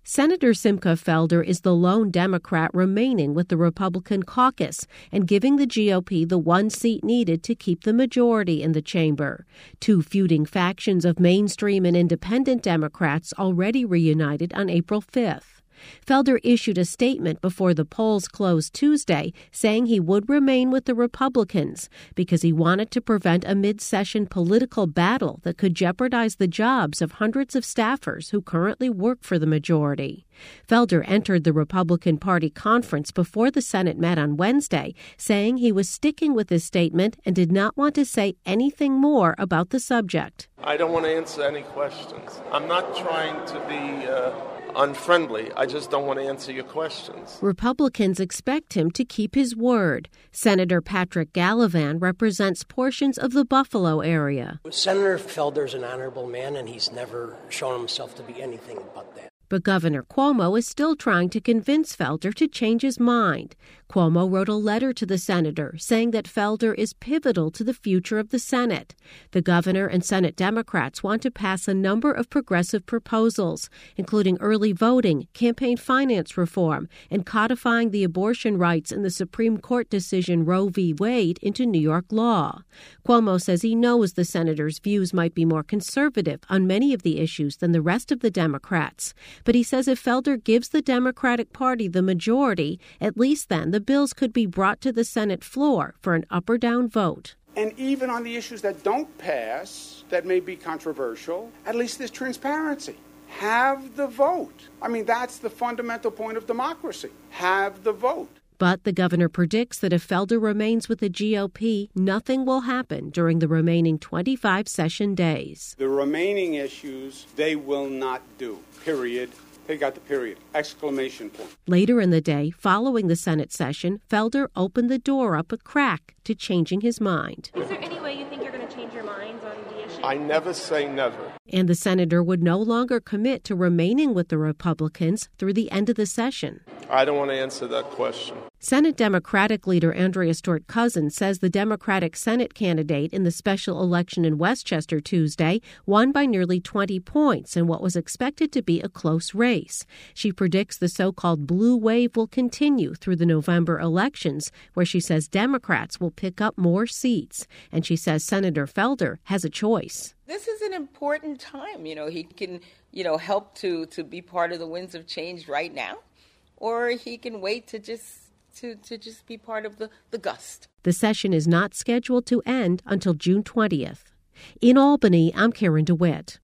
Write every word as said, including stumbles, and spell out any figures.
Senator Simcha Felder is the lone Democrat remaining with the Republican caucus and giving the G O P the one seat needed to keep the majority in the chamber. Two feuding factions of mainstream and independent Democrats already reunited on April fifth. Felder issued a statement before the polls closed Tuesday saying he would remain with the Republicans because he wanted to prevent a mid-session political battle that could jeopardize the jobs of hundreds of staffers who currently work for the majority. Felder entered the Republican Party conference before the Senate met on Wednesday, saying he was sticking with his statement and did not want to say anything more about the subject. I don't want to answer any questions. I'm not trying to be uh, unfriendly. I just don't want to answer your questions. Republicans expect him to keep his word. Senator Patrick Gallivan represents portions of the Buffalo area. Senator Felder's an honorable man, and he's never shown himself to be anything but that. But Governor Cuomo is still trying to convince Felder to change his mind. Cuomo wrote a letter to the senator saying that Felder is pivotal to the future of the Senate. The governor and Senate Democrats want to pass a number of progressive proposals, including early voting, campaign finance reform, and codifying the abortion rights in the Supreme Court decision Roe v. Wade into New York law. Cuomo says he knows the senator's views might be more conservative on many of the issues than the rest of the Democrats. But he says if Felder gives the Democratic Party the majority, at least then the bills could be brought to the Senate floor for an up or down vote. And even on the issues that don't pass, that may be controversial, at least there's transparency. Have the vote. I mean, that's the fundamental point of democracy. Have the vote. But the governor predicts that if Felder remains with the G O P, nothing will happen during the remaining twenty-five session days. The remaining issues, they will not do, period. They got the period, exclamation point. Later in the day, following the Senate session, Felder opened the door up a crack to changing his mind. Is there any way you think you're going to change your minds on the issue? I never say never. And the senator would no longer commit to remaining with the Republicans through the end of the session. I don't want to answer that question. Senate Democratic leader Andrea Stewart-Cousins says the Democratic Senate candidate in the special election in Westchester Tuesday won by nearly twenty points in what was expected to be a close race. She predicts the so-called blue wave will continue through the November elections, where she says Democrats will pick up more seats. And she says Senator Felder has a choice. This is an important time. You know, he can, you know, help to, to be part of the winds of change right now, or he can wait to just to, to just be part of the, the gust. The session is not scheduled to end until June twentieth. In Albany, I'm Karen DeWitt.